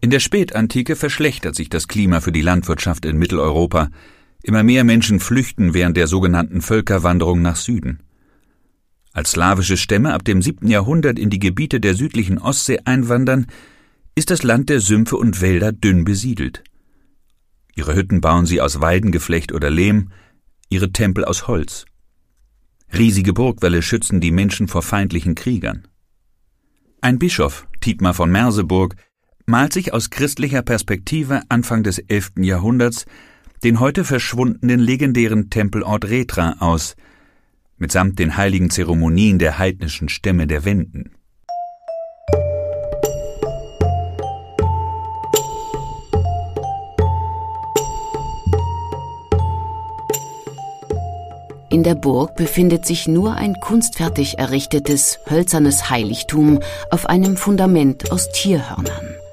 In der Spätantike verschlechtert sich das Klima für die Landwirtschaft in Mitteleuropa. Immer mehr Menschen flüchten während der sogenannten Völkerwanderung nach Süden. Als slawische Stämme ab dem 7. Jahrhundert in die Gebiete der südlichen Ostsee einwandern, ist das Land der Sümpfe und Wälder dünn besiedelt. Ihre Hütten bauen sie aus Weidengeflecht oder Lehm, ihre Tempel aus Holz. Riesige Burgwälle schützen die Menschen vor feindlichen Kriegern. Ein Bischof, Thietmar von Merseburg, malt sich aus christlicher Perspektive Anfang des 11. Jahrhunderts den heute verschwundenen legendären Tempelort Retra aus, mitsamt den heiligen Zeremonien der heidnischen Stämme der Wenden. In der Burg befindet sich nur ein kunstfertig errichtetes, hölzernes Heiligtum auf einem Fundament aus Tierhörnern.